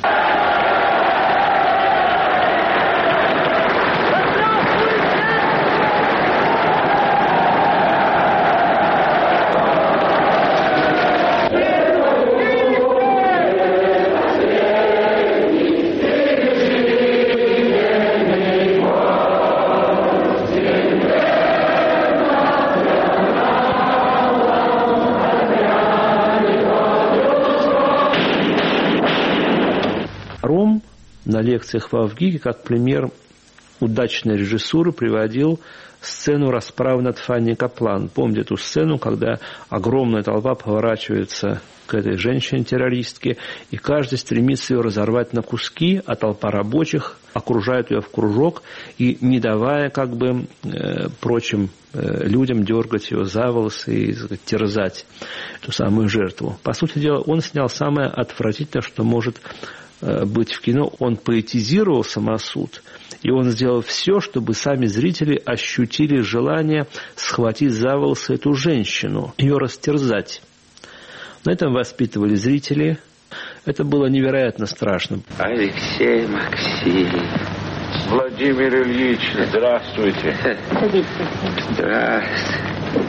Ром на лекциях в Авгике, как пример удачной режиссуры, приводил сцену расправы над Фанни Каплан. Помните эту сцену, когда огромная толпа поворачивается к этой женщине-террористке, и каждый стремится ее разорвать на куски, а толпа рабочих окружает ее в кружок и не давая как бы э, прочим э, людям дергать ее за волосы и сказать, терзать эту самую жертву. По сути дела, он снял самое отвратительное, что может быть в кино. Он поэтизировал самосуд И он сделал все, чтобы сами зрители ощутили желание схватить за волосы эту женщину, ее растерзать. На этом воспитывали зрители. Это было невероятно страшно. Алексей Максимович. Владимир Ильич, здравствуйте. Здравствуйте.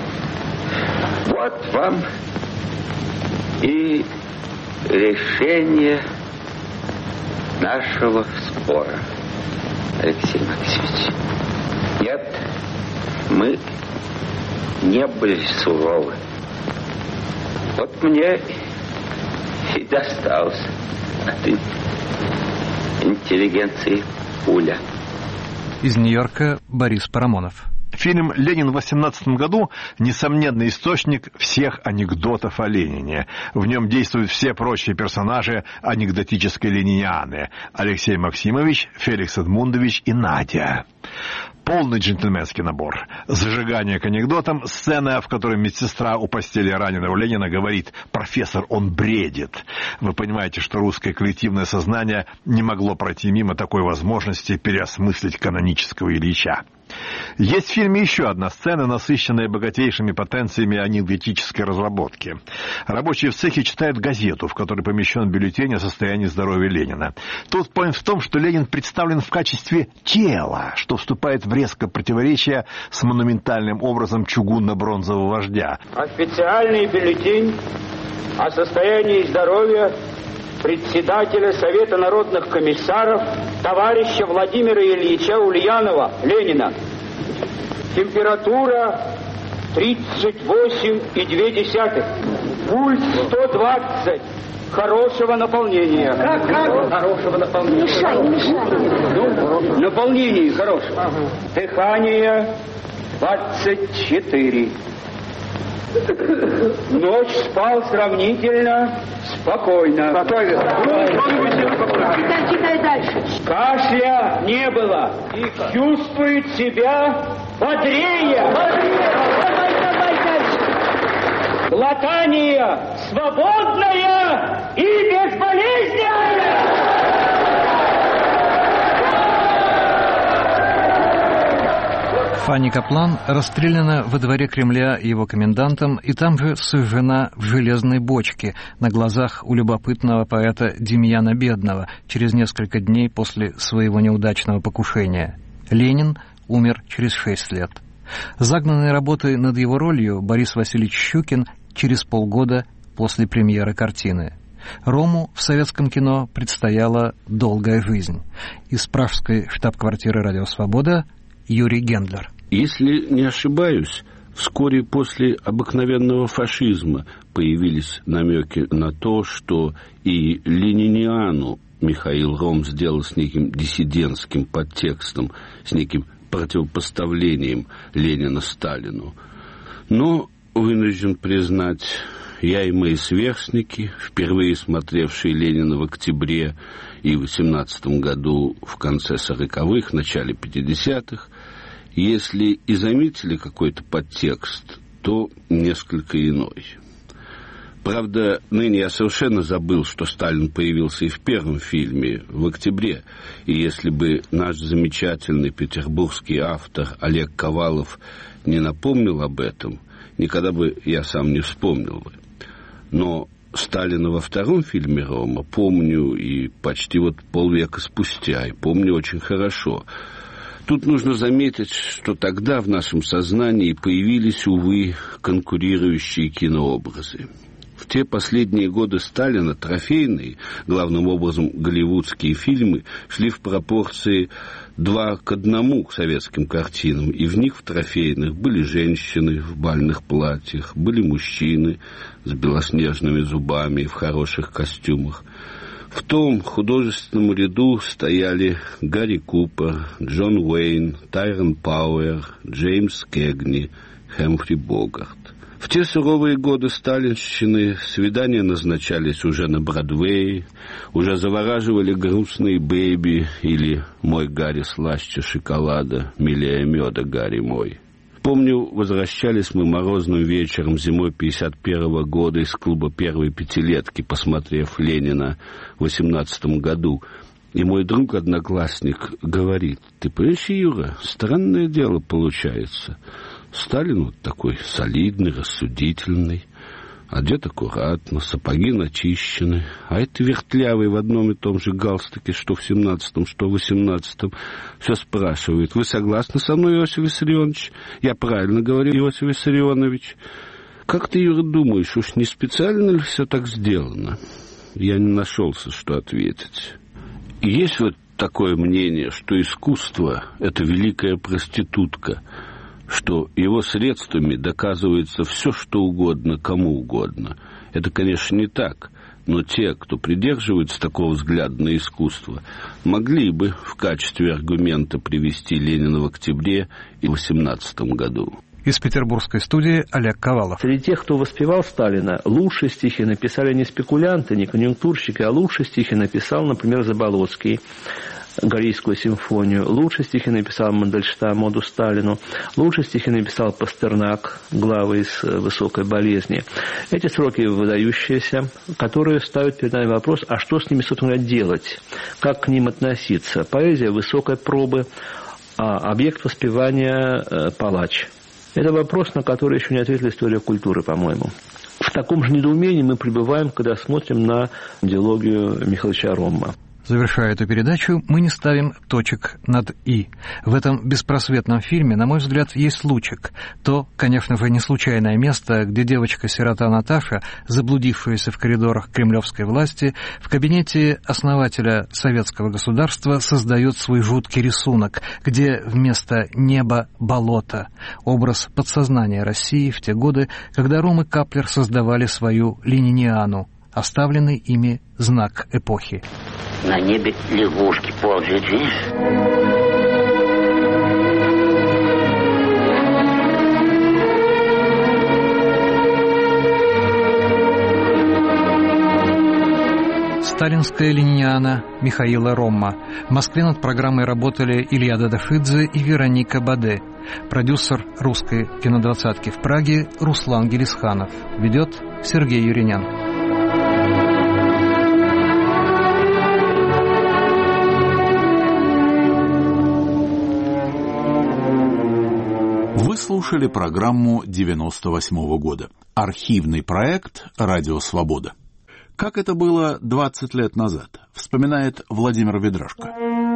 Вот вам и решение нашего спора, Алексей Максимович. Нет, мы не были суровы. Вот мне и досталось от интеллигенции пуля. Из Нью-Йорка Борис Парамонов. Фильм «Ленин» в восемнадцатом году – несомненный источник всех анекдотов о Ленине. В нем действуют все прочие персонажи анекдотической ленинианы – Алексей Максимович, Феликс Эдмундович и Надя. Полный джентльменский набор. Зажигание к анекдотам, сцена, в которой медсестра у постели раненого Ленина говорит: «Профессор, он бредит». Вы понимаете, что русское коллективное сознание не могло пройти мимо такой возможности переосмыслить канонического Ильича. Есть в фильме еще одна сцена, насыщенная богатейшими потенциями анекдотической разработки. Рабочие в цехе читают газету, в которой помещен бюллетень о состоянии здоровья Ленина. Тут point в том, что Ленин представлен в качестве тела, что вступает в резкое противоречие с монументальным образом чугунно-бронзового вождя. Официальный бюллетень о состоянии здоровья председателя Совета народных комиссаров товарища Владимира Ильича Ульянова, Ленина. Температура тридцать восемь и две десятых. Пульс сто двадцать. Хорошего наполнения. Как, как? Хорошего наполнения. Мешай, мешай. Ну, наполнение хорошего. Ага. Дыхание двадцать четыре. Ночь спал сравнительно спокойно. Читай, читай дальше. Кашля не было. И чувствует себя бодрее. Бодрее. Давай, давай дальше. Глотание свободное и безболезненное. Фанни Каплан расстреляна во дворе Кремля его комендантом и там же сожжена в железной бочке на глазах у любопытного поэта Демьяна Бедного через несколько дней после своего неудачного покушения. Ленин умер через шесть лет. Загнанный работой над его ролью Борис Васильевич Щукин через полгода после премьеры картины. Рому в советском кино предстояла долгая жизнь. Из пражской штаб-квартиры «Радио Свобода» Юрий Гендлер. Если не ошибаюсь, вскоре после обыкновенного фашизма появились намеки на то, что и лениниану Михаил Ром сделал с неким диссидентским подтекстом, с неким противопоставлением Ленина Сталину. Но, вынужден признать, я и мои сверстники, впервые смотревшие Ленина в октябре и в восемнадцатом году в конце сороковых, начале пятидесятых, если и заметили какой-то подтекст, то несколько иной. Правда, ныне я совершенно забыл, что Сталин появился и в первом фильме, в октябре, и если бы наш замечательный петербургский автор Олег Ковалов не напомнил об этом, никогда бы я сам не вспомнил бы. Но Сталина во втором фильме «Рома» помню и почти вот полвека спустя, и помню очень хорошо. Тут нужно заметить, что тогда в нашем сознании появились, увы, конкурирующие кинообразы. В те последние годы Сталина трофейные, главным образом голливудские фильмы, шли в пропорции два к одному к советским картинам, и в них, в трофейных, были женщины в бальных платьях, были мужчины с белоснежными зубами в хороших костюмах. В том художественном ряду стояли Гарри Купер, Джон Уэйн, Тайрон Пауэр, Джеймс Кэгни, Хэмфри Богарт. В те суровые годы сталинщины свидания назначались уже на Бродвее, уже завораживали грустные «Бэйби» или «Мой Гарри слаще шоколада, милее меда, Гарри мой». Помню, возвращались мы морозным вечером зимой пятьдесят первого года из клуба первой пятилетки, посмотрев Ленина в восемнадцатом году, И мой друг-одноклассник говорит: ты понимаешь, Юра, странное дело получается. Сталин вот такой солидный, рассудительный, одет аккуратно, сапоги начищены, а это вертлявый в одном и том же галстуке, что в семнадцатом, что в восемнадцатом, все спрашивает: вы согласны со мной, Иосиф Виссарионович? Я правильно говорю, Иосиф Виссарионович? Как ты, Юра, думаешь, уж не специально ли все так сделано? Я не нашелся, что ответить. Есть вот такое мнение, что искусство — это великая проститутка, что его средствами доказывается все, что угодно, кому угодно. Это, конечно, не так, но те, кто придерживается такого взгляда на искусство, могли бы в качестве аргумента привести Ленина в октябре и в восемнадцатом году. Из петербургской студии Олег Ковалов. Среди тех, кто воспевал Сталина, лучшие стихи написали не спекулянты, не конъюнктурщики, а лучшие стихи написал, например, Заболоцкий, Галийскую симфонию. Лучшие стихи написал Мандельштам, оду Сталину. Лучшие стихи написал Пастернак, главы из «Высокой болезни». Эти строки выдающиеся, которые ставят перед нами вопрос, а что с ними, собственно говоря, делать? Как к ним относиться? Поэзия высокой пробы, а объект воспевания э, палач. Это вопрос, на который еще не ответила история культуры, по-моему. В таком же недоумении мы пребываем, когда смотрим на диалогию Михайловича Ромма. Завершая эту передачу, мы не ставим точек над «и». В этом беспросветном фильме, на мой взгляд, есть лучик. То, конечно же, не случайное место, где девочка-сирота Наташа, заблудившаяся в коридорах кремлевской власти, в кабинете основателя советского государства создает свой жуткий рисунок, где вместо неба — болото. Образ подсознания России в те годы, когда Ром и Каплер создавали свою лениниану, оставленный ими знак эпохи. На небе лягушки ползают, видишь? Сталинская лениниана Михаила Ромма. В Москве над программой работали Илья Дадафидзе и Вероника Баде. Продюсер русской кинодвадцатки в Праге Руслан Гелисханов. Ведет Сергей Юринян. Вы слушали программу девяносто восьмого года. Архивный проект «Радио Свобода». Как это было двадцать лет назад, вспоминает Владимир Ведрашко.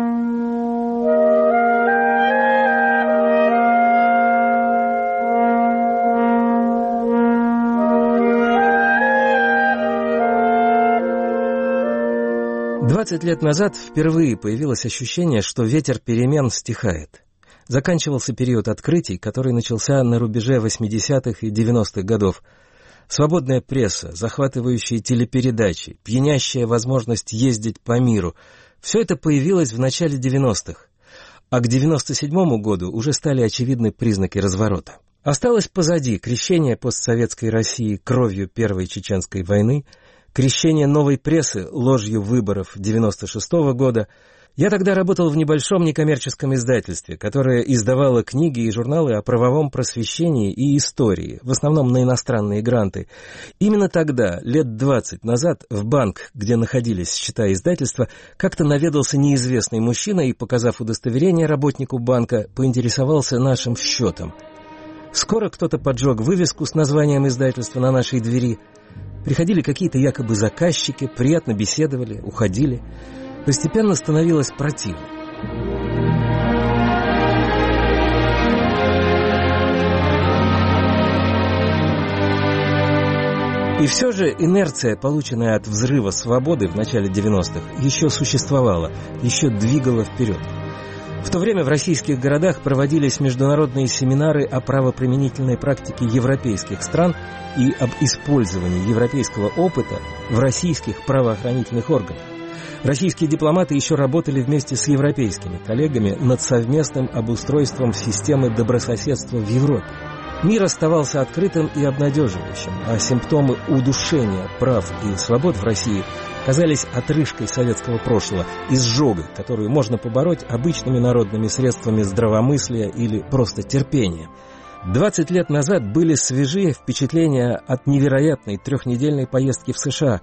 Двадцать лет назад впервые появилось ощущение, что ветер перемен стихает. Заканчивался период открытий, который начался на рубеже восьмидесятых и девяностых годов. Свободная пресса, захватывающие телепередачи, пьянящая возможность ездить по миру — все это появилось в начале девяностых. А к девяносто седьмому году уже стали очевидны признаки разворота. Осталось позади крещение постсоветской России кровью Первой Чеченской войны, крещение новой прессы ложью выборов девяносто шестого года. Я тогда работал в небольшом некоммерческом издательстве, которое издавало книги и журналы о правовом просвещении и истории, в основном на иностранные гранты. Именно тогда, лет двадцать назад, в банк, где находились счета издательства, как-то наведался неизвестный мужчина и, показав удостоверение работнику банка, поинтересовался нашим счетом. Скоро кто-то поджег вывеску с названием издательства на нашей двери. Приходили какие-то якобы заказчики, приятно беседовали, уходили. Постепенно становилось противно. И все же инерция, полученная от взрыва свободы в начале девяностых, еще существовала, еще двигала вперед. В то время в российских городах проводились международные семинары о правоприменительной практике европейских стран и об использовании европейского опыта в российских правоохранительных органах. Российские дипломаты еще работали вместе с европейскими коллегами над совместным обустройством системы добрососедства в Европе. Мир оставался открытым и обнадеживающим, а симптомы удушения прав и свобод в России казались отрыжкой советского прошлого, изжогой, которую можно побороть обычными народными средствами здравомыслия или просто терпения. Двадцать лет назад были свежие впечатления от невероятной трехнедельной поездки в США,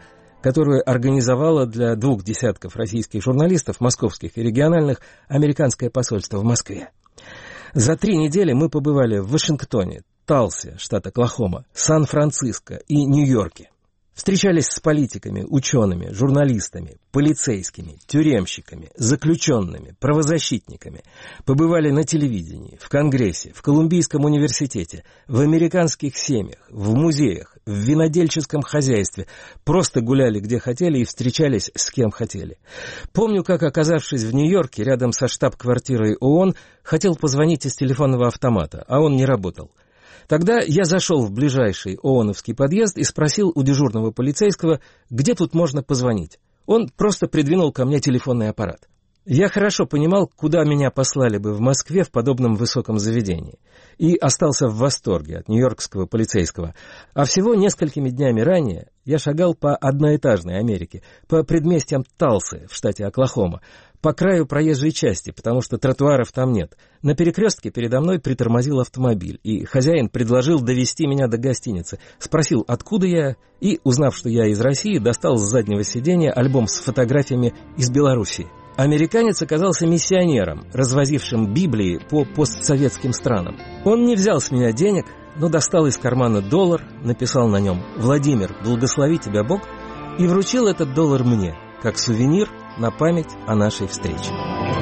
которую организовало для двух десятков российских журналистов, московских и региональных, американское посольство в Москве. За три недели мы побывали в Вашингтоне, Талсе, штат Оклахома, Сан-Франциско и Нью-Йорке. Встречались с политиками, учеными, журналистами, полицейскими, тюремщиками, заключенными, правозащитниками. Побывали на телевидении, в Конгрессе, в Колумбийском университете, в американских семьях, в музеях, в винодельческом хозяйстве. Просто гуляли где хотели и встречались с кем хотели. Помню, как, оказавшись в Нью-Йорке, рядом со штаб-квартирой ООН, хотел позвонить из телефонного автомата, а он не работал. Тогда я зашел в ближайший ООНовский подъезд и спросил у дежурного полицейского, где тут можно позвонить. Он просто придвинул ко мне телефонный аппарат. Я хорошо понимал, куда меня послали бы в Москве в подобном высоком заведении, и остался в восторге от нью-йоркского полицейского. А всего несколькими днями ранее я шагал по одноэтажной Америке, по предместьям Талсы в штате Оклахома, по краю проезжей части, потому что тротуаров там нет. На перекрестке передо мной притормозил автомобиль, и хозяин предложил довезти меня до гостиницы. Спросил, откуда я, и, узнав, что я из России, достал с заднего сиденья альбом с фотографиями из Белоруссии. Американец оказался миссионером, развозившим Библии по постсоветским странам. Он не взял с меня денег, но достал из кармана доллар, написал на нем «Владимир, благослови тебя Бог», и вручил этот доллар мне, как сувенир на память о нашей встрече.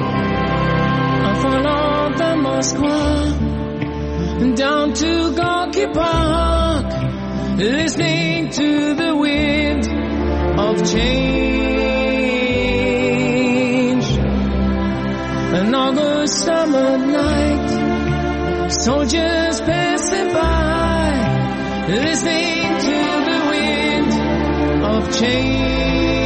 Down to Gorky Park, listening to the wind of change. An August summer night, soldiers passing by, listening to the wind of change.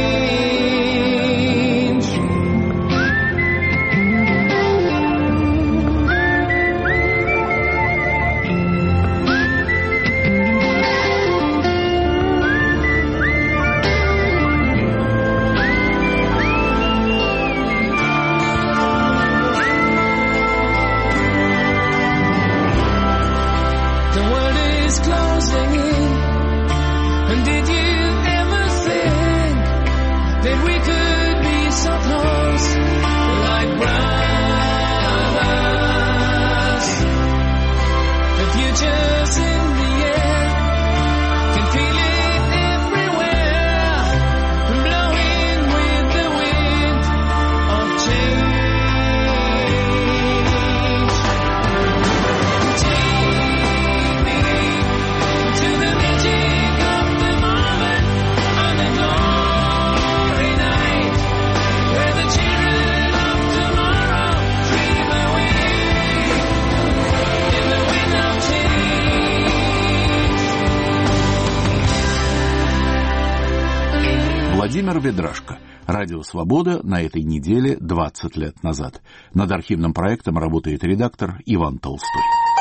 Владимир Ведрашко. Радио «Свобода» на этой неделе двадцать лет назад. Над архивным проектом работает редактор Иван Толстой.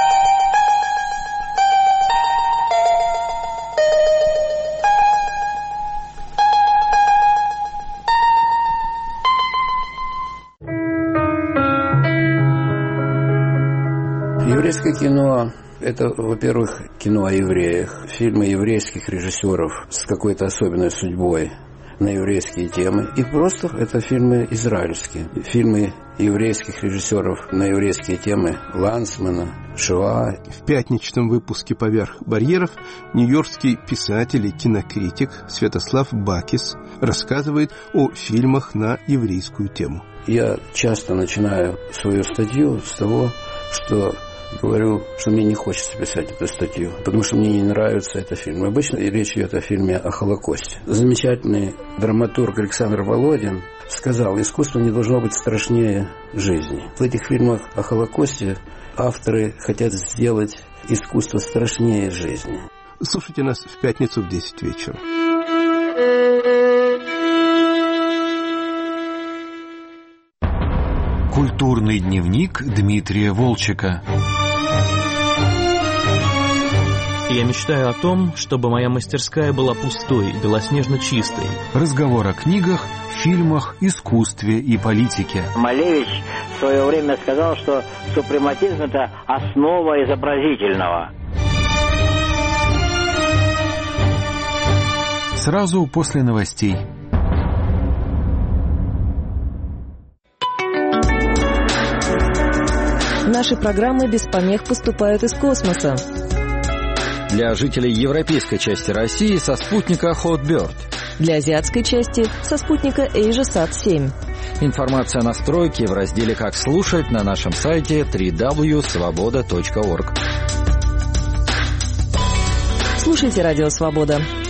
Еврейское кино – это, во-первых, кино о евреях, фильмы еврейских режиссеров с какой-то особенной судьбой на еврейские темы. И просто это фильмы израильские, фильмы еврейских режиссеров на еврейские темы Лансмана, Шоа. В пятничном выпуске «Поверх барьеров» нью-йоркский писатель и кинокритик Святослав Бакис рассказывает о фильмах на еврейскую тему. Я часто начинаю свою статью с того, что говорю, что мне не хочется писать эту статью, потому что мне не нравится этот фильм. Обычно речь идет о фильме о Холокосте. Замечательный драматург Александр Володин сказал, искусство не должно быть страшнее жизни. В этих фильмах о Холокосте авторы хотят сделать искусство страшнее жизни. Слушайте нас в пятницу в десять вечера. Культурный дневник Дмитрия Волчека. Я мечтаю о том, чтобы моя мастерская была пустой, белоснежно чистой. Разговор о книгах, фильмах, искусстве и политике. Малевич в свое время сказал, что супрематизм – это основа изобразительного. сразу после новостей. Наши программы без помех поступают из космоса. Для жителей европейской части России со спутника Hotbird. Для азиатской части со спутника AsiaSat семь. Информация о настройке в разделе «Как слушать» на нашем сайте дабл ю дабл ю дабл ю точка свобода точка орг. Слушайте «Радио Свобода».